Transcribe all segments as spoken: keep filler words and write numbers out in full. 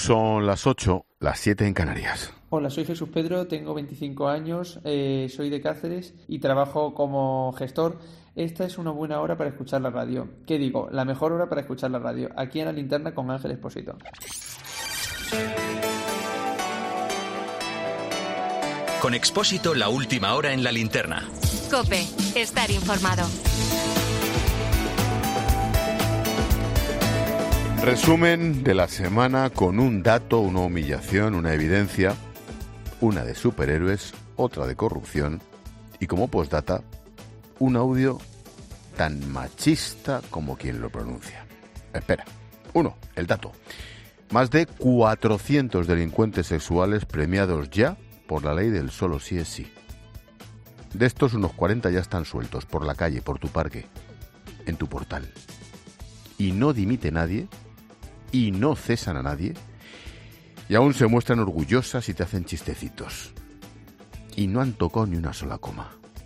Son las ocho, las siete en Canarias. Hola, soy Jesús Pedro, tengo veinticinco años, eh, soy de Cáceres y trabajo como gestor. Esta es una buena hora para escuchar la radio. ¿Qué digo? La mejor hora para escuchar la radio. Aquí en La Linterna con Ángel Expósito. Con Expósito, la última hora en La Linterna. COPE, estar informado. Resumen de la semana con un dato, una humillación, una evidencia, una de superhéroes, otra de corrupción y como postdata, un audio tan machista como quien lo pronuncia. Espera, uno, el dato. Más de cuatrocientos delincuentes sexuales premiados ya por la ley del solo sí es sí. De estos, unos cuarenta ya están sueltos por la calle, por tu parque, en tu portal. Y no dimite nadie, y no cesan a nadie, y aún se muestran orgullosas y te hacen chistecitos. Y no han tocado ni una sola coma.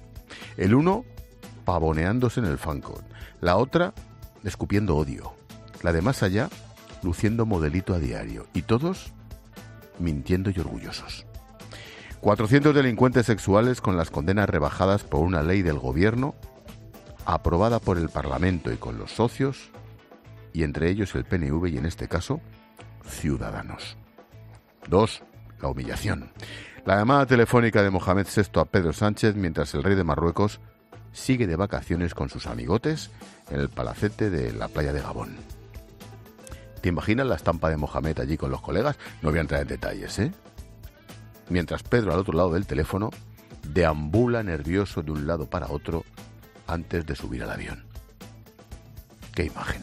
El uno pavoneándose en el fancon, la otra escupiendo odio, la de más allá luciendo modelito a diario, y todos mintiendo y orgullosos. cuatrocientos delincuentes sexuales con las condenas rebajadas por una ley del gobierno aprobada por el Parlamento y con los socios, y entre ellos el P N V y en este caso, Ciudadanos. Dos, la humillación. La llamada telefónica de Mohamed sexto a Pedro Sánchez mientras el rey de Marruecos sigue de vacaciones con sus amigotes en el palacete de la playa de Gabón. ¿Te imaginas la estampa de Mohamed allí con los colegas? No voy a entrar en detalles, ¿eh? Mientras Pedro al otro lado del teléfono deambula nervioso de un lado para otro antes de subir al avión. ¡Qué imagen!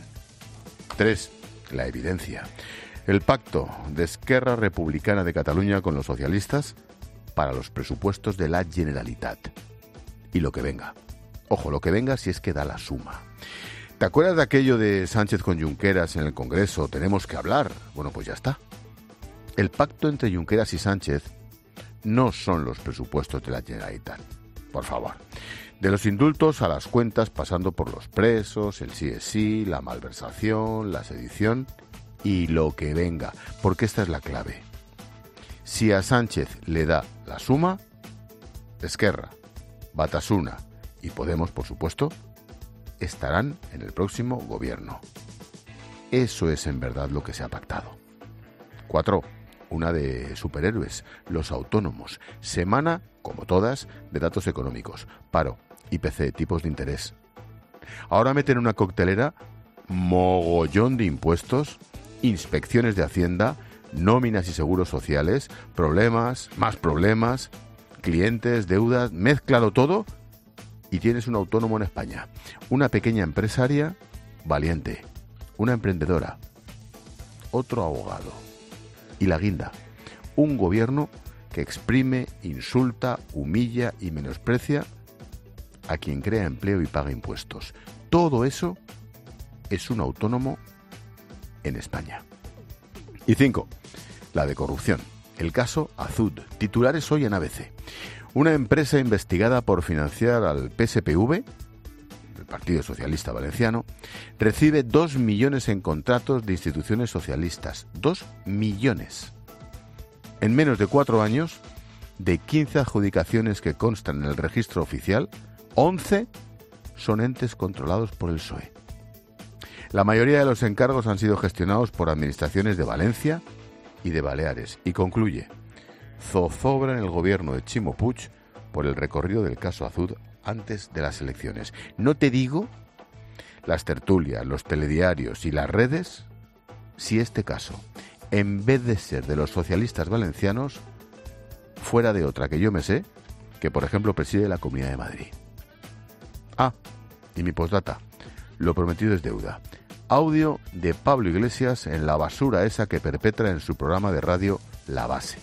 Tres, la evidencia. El pacto de Esquerra Republicana de Cataluña con los socialistas para los presupuestos de la Generalitat. Y lo que venga. Ojo, lo que venga si es que da la suma. ¿Te acuerdas de aquello de Sánchez con Junqueras en el Congreso? Tenemos que hablar. Bueno, pues ya está. El pacto entre Junqueras y Sánchez no son los presupuestos de la Generalitat. Por favor. De los indultos a las cuentas, pasando por los presos, el sí es sí, la malversación, la sedición y lo que venga, porque esta es la clave. Si a Sánchez le da la suma, Esquerra, Batasuna y Podemos, por supuesto, estarán en el próximo gobierno. Eso es en verdad lo que se ha pactado. Cuatro, una de superhéroes, los autónomos. Semana, como todas, de datos económicos, paro, I P C, tipos de interés. Ahora meten en una coctelera mogollón de impuestos, inspecciones de Hacienda, nóminas y seguros sociales, problemas, más problemas, clientes, deudas, mézclalo todo y tienes un autónomo en España. Una pequeña empresaria valiente, una emprendedora, otro abogado y la guinda, un gobierno que exprime, insulta, humilla y menosprecia a quien crea empleo y paga impuestos. Todo eso es un autónomo en España. Y cinco, la de corrupción. El caso Azud. Titulares hoy en A B C. Una empresa investigada por financiar al P S P V, el Partido Socialista Valenciano, recibe dos millones en contratos de instituciones socialistas. Dos millones. En menos de cuatro años, de quince adjudicaciones que constan en el registro oficial, once son entes controlados por el P S O E. La mayoría de los encargos han sido gestionados por administraciones de Valencia y de Baleares. Y concluye, zozobra en el gobierno de Chimo Puig por el recorrido del caso Azud antes de las elecciones. No te digo las tertulias, los telediarios y las redes si este caso, en vez de ser de los socialistas valencianos, fuera de otra que yo me sé, que por ejemplo preside la Comunidad de Madrid. Ah, y mi postdata, lo prometido es deuda. Audio de Pablo Iglesias en la basura esa que perpetra en su programa de radio La Base.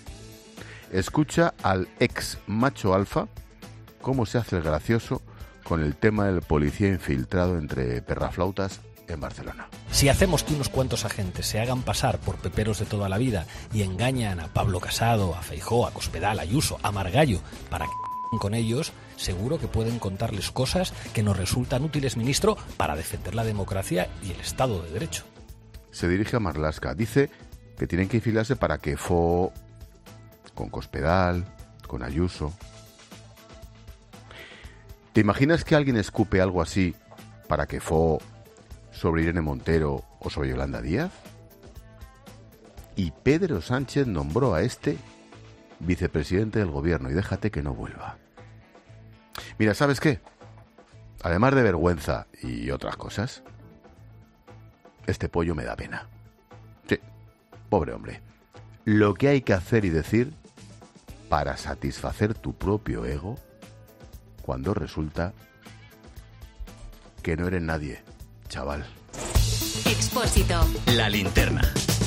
Escucha al ex macho alfa cómo se hace el gracioso con el tema del policía infiltrado entre perraflautas en Barcelona. Si hacemos que unos cuantos agentes se hagan pasar por peperos de toda la vida y engañan a Pablo Casado, a Feijóo, a Cospedal, a Ayuso, a Margallo para que con ellos, seguro que pueden contarles cosas que nos resultan útiles, ministro, para defender la democracia y el Estado de Derecho. Se dirige a Marlaska. Dice que tienen que infilarse para que Fo, con Cospedal, con Ayuso. ¿Te imaginas que alguien escupe algo así para que Fo sobre Irene Montero o sobre Yolanda Díaz? Y Pedro Sánchez nombró a este vicepresidente del gobierno, y déjate que no vuelva. Mira, ¿sabes qué? Además de vergüenza y otras cosas, este pollo me da pena. Sí, pobre hombre. Lo que hay que hacer y decir para satisfacer tu propio ego cuando resulta que no eres nadie, chaval. Expósito. La linterna.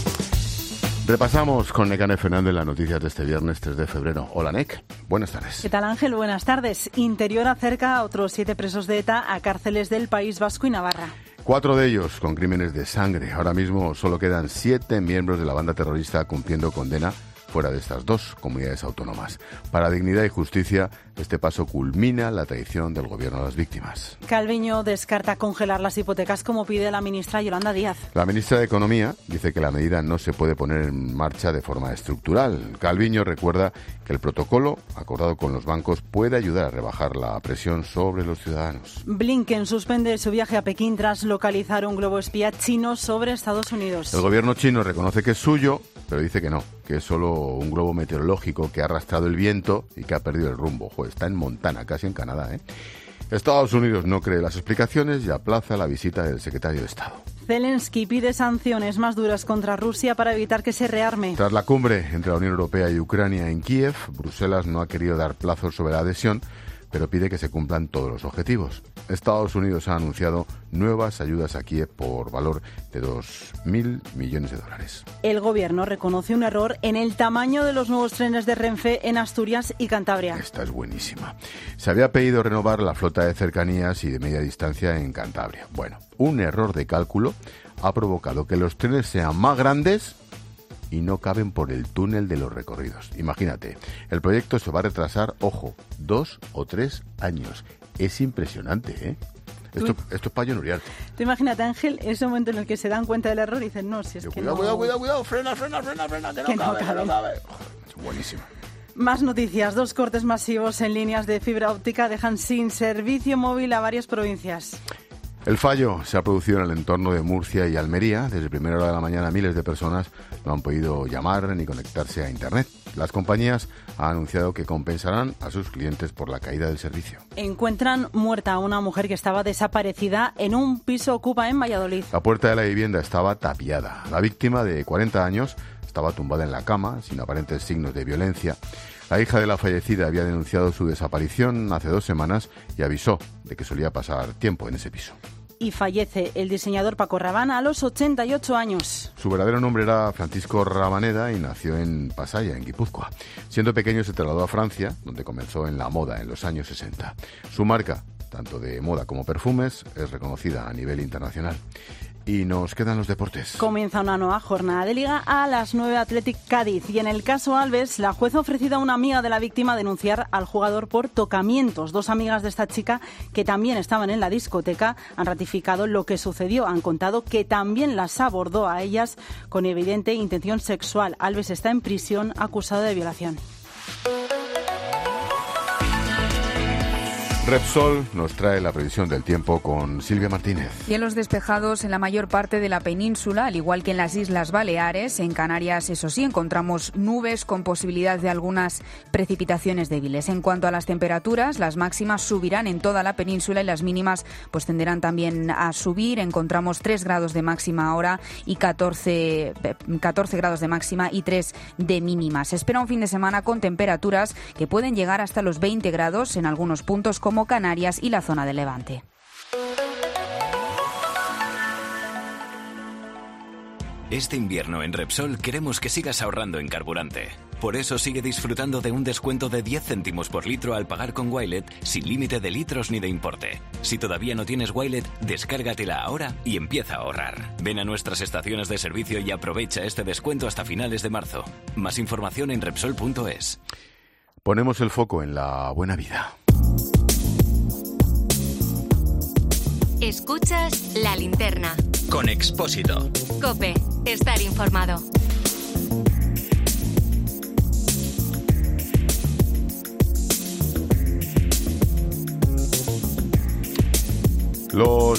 Repasamos con Nekane Fernández las noticias de este viernes tres de febrero. Hola, Nek. Buenas tardes. ¿Qué tal, Ángel? Buenas tardes. Interior acerca a otros siete presos de ETA a cárceles del País Vasco y Navarra. Cuatro de ellos con crímenes de sangre. Ahora mismo solo quedan siete miembros de la banda terrorista cumpliendo condena fuera de estas dos comunidades autónomas. Para Dignidad y Justicia, este paso culmina la traición del gobierno a las víctimas. Calviño descarta congelar las hipotecas como pide la ministra Yolanda Díaz. La ministra de Economía dice que la medida no se puede poner en marcha de forma estructural. Calviño recuerda que el protocolo acordado con los bancos puede ayudar a rebajar la presión sobre los ciudadanos. Blinken suspende su viaje a Pekín tras localizar un globo espía chino sobre Estados Unidos. El gobierno chino reconoce que es suyo, pero dice que no, que es solo un globo meteorológico que ha arrastrado el viento y que ha perdido el rumbo. Joder, está en Montana, casi en Canadá, ¿eh? Estados Unidos no cree las explicaciones y aplaza la visita del secretario de Estado. Zelensky pide sanciones más duras contra Rusia para evitar que se rearme. Tras la cumbre entre la Unión Europea y Ucrania en Kiev, Bruselas no ha querido dar plazos sobre la adhesión, pero pide que se cumplan todos los objetivos. Estados Unidos ha anunciado nuevas ayudas a Kiev por valor de dos mil millones de dólares. El gobierno reconoce un error en el tamaño de los nuevos trenes de Renfe en Asturias y Cantabria. Esta es buenísima. Se había pedido renovar la flota de cercanías y de media distancia en Cantabria. Bueno, un error de cálculo ha provocado que los trenes sean más grandes y no caben por el túnel de los recorridos. Imagínate, el proyecto se va a retrasar, ojo, dos o tres años. Es impresionante, ¿eh? Esto, esto es para llonuriarte. Tú imagínate, Ángel, ese momento en el que se dan cuenta del error y dicen, no, si es Yo, que cuidado, no... cuidado, cuidado, cuidado, frena, frena, frena, frena, que no Que no cabe, que cabe. no cabe. Joder, es buenísimo. Más noticias. Dos cortes masivos en líneas de fibra óptica dejan sin servicio móvil a varias provincias. El fallo se ha producido en el entorno de Murcia y Almería. Desde primera hora de la mañana miles de personas no han podido llamar ni conectarse a Internet. Las compañías han anunciado que compensarán a sus clientes por la caída del servicio. Encuentran muerta a una mujer que estaba desaparecida en un piso ocupa en Valladolid. La puerta de la vivienda estaba tapiada. La víctima, de cuarenta años, estaba tumbada en la cama, sin aparentes signos de violencia. La hija de la fallecida había denunciado su desaparición hace dos semanas y avisó de que solía pasar tiempo en ese piso. Y fallece el diseñador Paco Rabanne a los ochenta y ocho años. Su verdadero nombre era Francisco Rabaneda y nació en Pasaya, en Guipúzcoa. Siendo pequeño se trasladó a Francia, donde comenzó en la moda en los años sesenta. Su marca, tanto de moda como perfumes, es reconocida a nivel internacional. Y nos quedan los deportes. Comienza una nueva jornada de Liga a las nueve Athletic Cádiz. Y en el caso Alves, la jueza ha ofrecido a una amiga de la víctima denunciar al jugador por tocamientos. Dos amigas de esta chica, que también estaban en la discoteca, han ratificado lo que sucedió. Han contado que también las abordó a ellas con evidente intención sexual. Alves está en prisión acusado de violación. Repsol nos trae la previsión del tiempo con Silvia Martínez. Cielos despejados en la mayor parte de la península, al igual que en las Islas Baleares. En Canarias, eso sí, encontramos nubes con posibilidad de algunas precipitaciones débiles. En cuanto a las temperaturas, las máximas subirán en toda la península y las mínimas pues tenderán también a subir. Encontramos tres grados de máxima ahora y catorce, catorce grados de máxima y tres de mínima. Se espera un fin de semana con temperaturas que pueden llegar hasta los veinte grados en algunos puntos como como Canarias y la zona de Levante. Este invierno en Repsol queremos que sigas ahorrando en carburante. Por eso sigue disfrutando de un descuento de diez céntimos por litro al pagar con Wilet sin límite de litros ni de importe. Si todavía no tienes Wilet, descárgatela ahora y empieza a ahorrar. Ven a nuestras estaciones de servicio y aprovecha este descuento hasta finales de marzo. Más información en Repsol punto es. Ponemos el foco en la buena vida. Escuchas La Linterna. Con Expósito. COPE. Estar informado.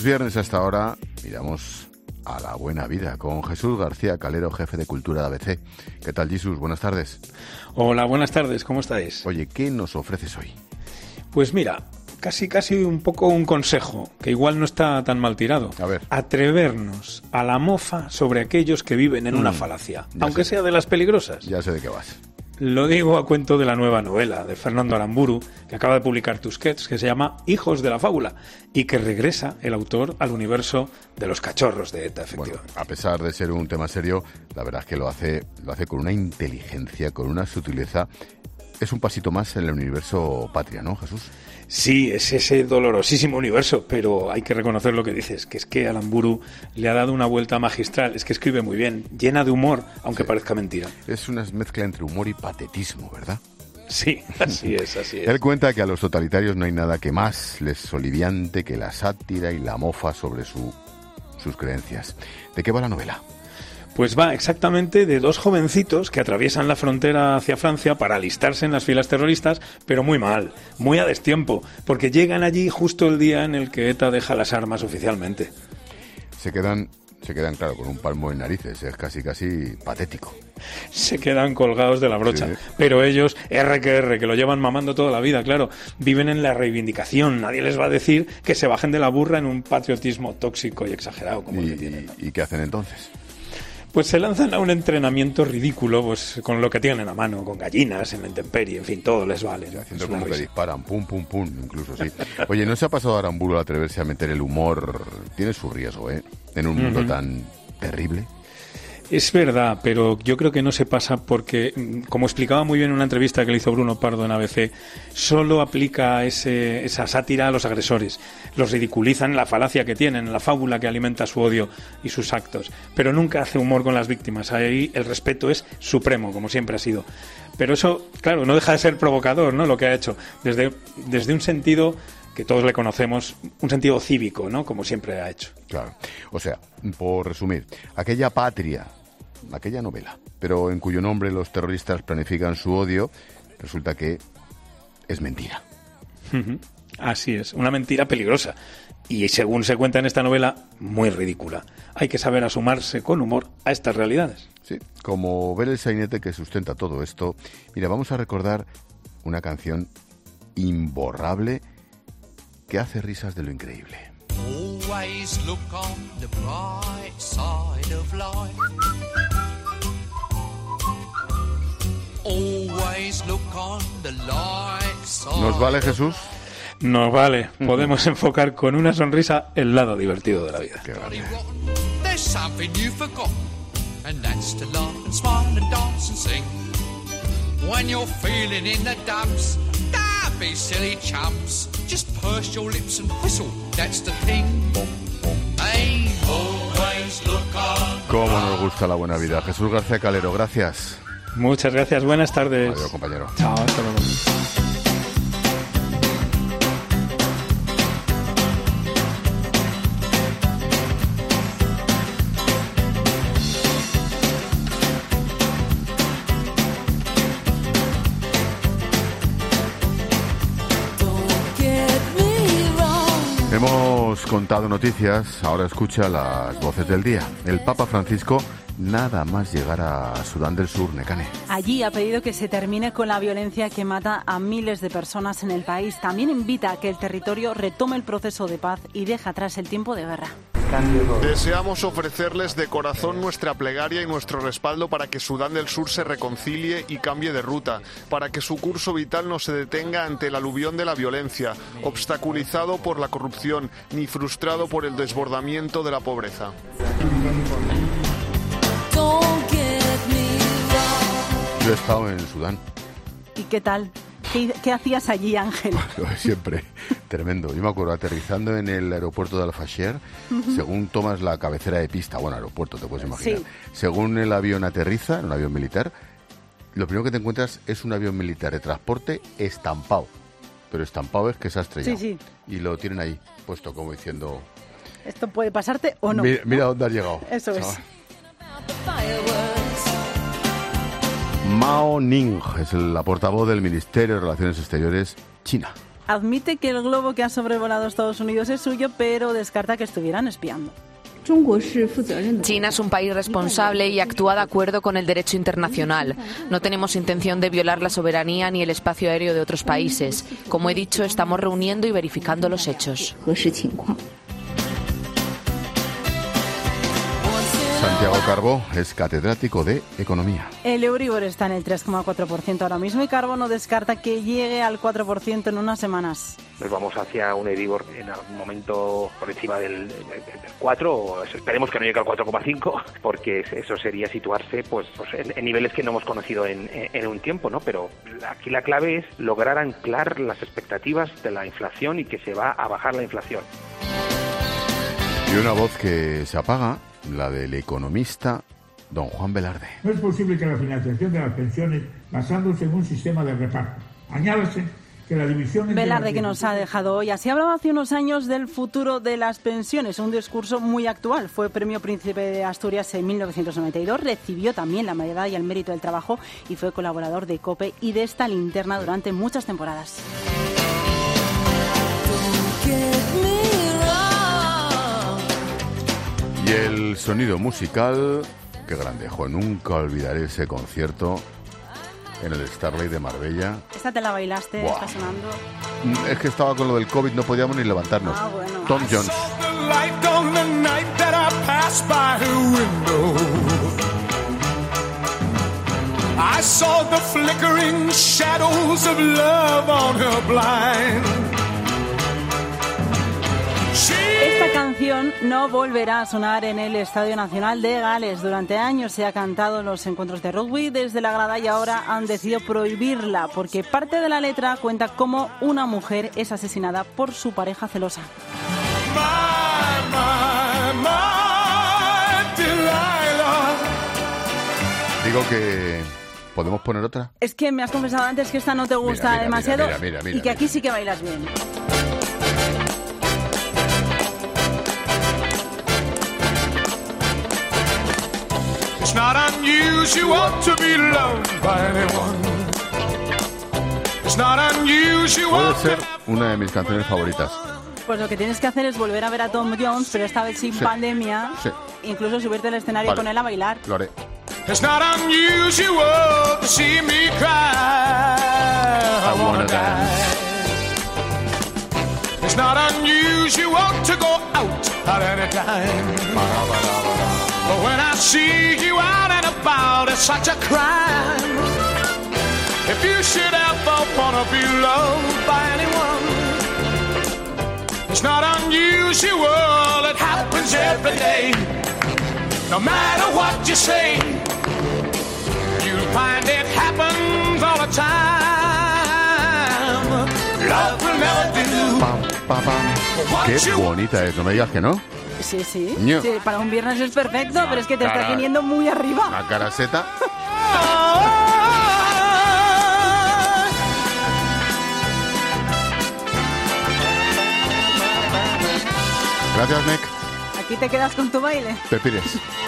Los viernes hasta ahora miramos a la buena vida con Jesús García Calero, jefe de Cultura de A B C. ¿Qué tal, Jesús? Buenas tardes. Hola, buenas tardes. ¿Cómo estáis? Oye, ¿qué nos ofreces hoy? Pues mira, casi casi un poco un consejo, que igual no está tan mal tirado. A ver. Atrevernos a la mofa sobre aquellos que viven en mm, una falacia, aunque sé. sea de las peligrosas. Ya sé de qué vas. Lo digo a cuento de la nueva novela de Fernando Aramburu, que acaba de publicar Tusquets, que se llama Hijos de la Fábula, y que regresa el autor al universo de los cachorros de ETA, efectivamente. Bueno, a pesar de ser un tema serio, la verdad es que lo hace, lo hace con una inteligencia, con una sutileza. Es un pasito más en el universo Patria, ¿no, Jesús? Sí, es ese dolorosísimo universo, pero hay que reconocer lo que dices, que es que Aramburu le ha dado una vuelta magistral, es que escribe muy bien, llena de humor, aunque sí. parezca mentira. Es una mezcla entre humor y patetismo, ¿verdad? Sí, así es, así es. Él cuenta que a los totalitarios no hay nada que más les soliviante que la sátira y la mofa sobre su, sus creencias. ¿De qué va la novela? Pues va exactamente de dos jovencitos que atraviesan la frontera hacia Francia para alistarse en las filas terroristas, pero muy mal, muy a destiempo, porque llegan allí justo el día en el que ETA deja las armas oficialmente. Se quedan, se quedan claro, con un palmo en narices, es casi casi patético. Se quedan colgados de la brocha, sí. Pero ellos, R que R, que lo llevan mamando toda la vida, claro, viven en la reivindicación, nadie les va a decir que se bajen de la burra en un patriotismo tóxico y exagerado como ¿Y, el que tienen. ¿Y qué hacen entonces? Pues se lanzan a un entrenamiento ridículo, pues con lo que tienen a mano, con gallinas en la intemperie, en fin, todo les vale. Sí, haciendo como que disparan, pum, pum, pum, incluso sí. Oye, ¿no se ha pasado a Aramburu al atreverse a meter el humor? Tiene su riesgo, ¿eh? En un mundo uh-huh. tan terrible. Es verdad, pero yo creo que no se pasa porque, como explicaba muy bien en una entrevista que le hizo Bruno Pardo en A B C, solo aplica ese, esa sátira a los agresores. Los ridiculizan en la falacia que tienen, en la fábula que alimenta su odio y sus actos. Pero nunca hace humor con las víctimas. Ahí el respeto es supremo, como siempre ha sido. Pero eso, claro, no deja de ser provocador, ¿no? Lo que ha hecho. Desde, desde un sentido que todos le conocemos, un sentido cívico, ¿no? Como siempre ha hecho. Claro. O sea, por resumir, aquella Patria, aquella novela, pero en cuyo nombre los terroristas planifican su odio, resulta que es mentira. Uh-huh. Así es, una mentira peligrosa. Y según se cuenta en esta novela, muy ridícula. Hay que saber asomarse con humor a estas realidades. Sí, como ver el sainete que sustenta todo esto. Mira, vamos a recordar una canción imborrable que hace risas de lo increíble. Always look on the bright side of life. Always look on the light side. ¿Nos vale, Jesús? Nos vale. Podemos enfocar con una sonrisa el lado divertido de la vida. Qué vale. There's something you've forgotten, and that's to laugh and smile and dance and sing. When you're feeling in the dumps, don't be silly chumps. Just purse your lips and whistle, that's the thing. Hey, always look on. Cómo nos gusta la buena vida. Jesús García Calero, gracias. Muchas gracias, buenas tardes. Adiós, compañero. Chao, hasta luego. Hemos contado noticias, ahora escucha las voces del día. El Papa Francisco nada más llegar a Sudán del Sur, Nekane. Allí ha pedido que se termine con la violencia que mata a miles de personas en el país. También invita a que el territorio retome el proceso de paz y deje atrás el tiempo de guerra. Deseamos ofrecerles de corazón nuestra plegaria y nuestro respaldo para que Sudán del Sur se reconcilie y cambie de ruta, para que su curso vital no se detenga ante el aluvión de la violencia, obstaculizado por la corrupción ni frustrado por el desbordamiento de la pobreza. Yo he estado en Sudán. ¿Y qué tal? ¿Qué, qué hacías allí, Ángel? Bueno, siempre tremendo. Yo me acuerdo aterrizando en el aeropuerto de Al-Fasher, uh-huh. según tomas la cabecera de pista, bueno, aeropuerto, te puedes imaginar. Sí. Según el avión aterriza, un avión militar, lo primero que te encuentras es un avión militar de transporte estampado. Pero estampado es que se ha estrellado. Sí, sí. Y lo tienen ahí, puesto como diciendo... ¿Esto puede pasarte o no? Mira, mira dónde has llegado. Eso es. ¿Sabes? Mao Ning es la portavoz del Ministerio de Relaciones Exteriores China. Admite que el globo que ha sobrevolado Estados Unidos es suyo, pero descarta que estuvieran espiando. China es un país responsable y actúa de acuerdo con el derecho internacional. No tenemos intención de violar la soberanía ni el espacio aéreo de otros países. Como he dicho, estamos reuniendo y verificando los hechos. Santiago Carbó es catedrático de Economía. El Euribor está en el tres coma cuatro por ciento ahora mismo y Carbó no descarta que llegue al cuatro por ciento en unas semanas. Nos vamos hacia un Euribor en algún momento por encima del, del, del cuatro, o esperemos que no llegue al cuatro coma cinco, porque eso sería situarse pues, pues en, en niveles que no hemos conocido en, en, en un tiempo, ¿no? Pero aquí la clave es lograr anclar las expectativas de la inflación y que se va a bajar la inflación. Y una voz que se apaga, la del economista don Juan Velarde. No es posible que la financiación de las pensiones basándose en un sistema de reparto. Añádase que la división... Velarde, que nos ha dejado hoy. Así hablaba hace unos años del futuro de las pensiones, un discurso muy actual. Fue premio Príncipe de Asturias en mil novecientos noventa y dos, recibió también la medalla al mérito del trabajo y fue colaborador de COPE y de esta linterna durante muchas temporadas. Y el sonido musical, qué grande, jo, nunca olvidaré ese concierto en el Starlight de Marbella. Esta te la bailaste, Buah. Está sonando. Es que estaba con lo del COVID, no podíamos ni levantarnos. Ah, bueno. Tom Jones. I saw the flickering shadows of love on her blind. Esta canción no volverá a sonar en el Estadio Nacional de Gales. Durante años se ha cantado en los encuentros de rugby desde la grada y ahora han decidido prohibirla porque parte de la letra cuenta cómo una mujer es asesinada por su pareja celosa. My, my, my Delilah. Digo que... ¿podemos poner otra? Es que me has confesado antes que esta no te gusta mira, mira, demasiado mira, mira, mira, y que mira. aquí sí que bailas bien. It's not unusual to be loved by anyone. It's not unusual. Puede ser una de mis canciones favoritas. Pues lo que tienes que hacer es volver a ver a Tom Jones, pero esta vez sin Sí. pandemia. Sí. Incluso subirte al escenario Vale. con él a bailar. Lo haré. It's not unusual to see me cry. I wanna die. It's not unusual to go out at any time. But when I see you out and about, it's such a crime. If you should ever wanna be loved by anyone, it's not unusual, it happens every day. No matter what you say, you'll find it happens all the time. Love will never do. Pam, pam, pam. Qué bonita es, no me digas que no. Sí, sí, Ño. sí. Para un viernes es perfecto, pero es que te Cara- estás viniendo muy arriba. La caraseta. Gracias, Nick. Aquí te quedas con tu baile. Te pides.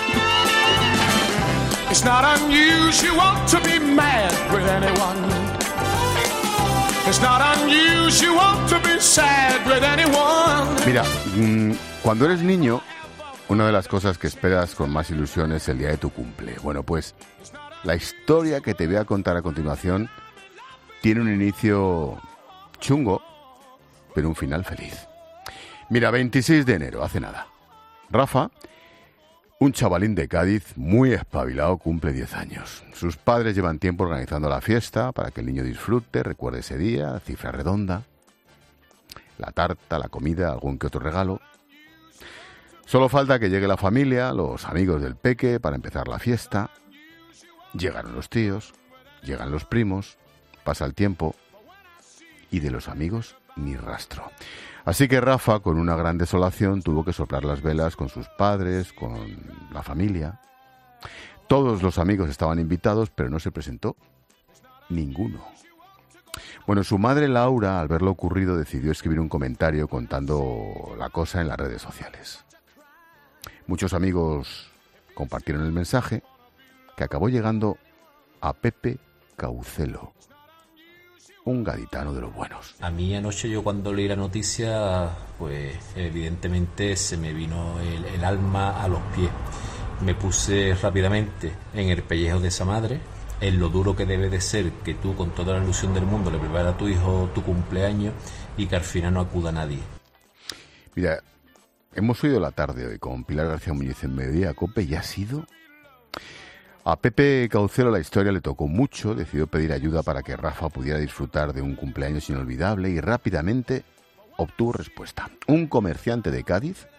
It's not unusual to be mad with anyone. It's not unusual to be sad with anyone. Mira, mmm, cuando eres niño, una de las cosas que esperas con más ilusión es el día de tu cumple. Bueno, pues la historia que te voy a contar a continuación tiene un inicio chungo, pero un final feliz. Mira, veintiséis de enero, hace nada. Rafa, un chavalín de Cádiz muy espabilado, cumple diez años. Sus padres llevan tiempo organizando la fiesta para que el niño disfrute, recuerde ese día, cifra redonda, la tarta, la comida, algún que otro regalo. Solo falta que llegue la familia, los amigos del peque para empezar la fiesta. Llegaron los tíos, llegan los primos, pasa el tiempo y de los amigos ni rastro. Así que Rafa, con una gran desolación, tuvo que soplar las velas con sus padres, con la familia. Todos los amigos estaban invitados, pero no se presentó ninguno. Bueno, su madre Laura, al ver lo ocurrido, decidió escribir un comentario contando la cosa en las redes sociales. Muchos amigos compartieron el mensaje, que acabó llegando a Pepe Caucelo. un gaditano de los buenos. A mí anoche, yo cuando leí la noticia, pues evidentemente se me vino el, el alma a los pies. Me puse rápidamente en el pellejo de esa madre, en lo duro que debe de ser que tú, con toda la ilusión del mundo, le preparas a tu hijo tu cumpleaños y que al final no acuda nadie. Mira, hemos oído la tarde hoy con Pilar García Muñiz en Mediodía Cope y ha sido... A Pepe Caucelo la historia le tocó mucho, decidió pedir ayuda para que Rafa pudiera disfrutar de un cumpleaños inolvidable y rápidamente obtuvo respuesta. Un comerciante de Cádiz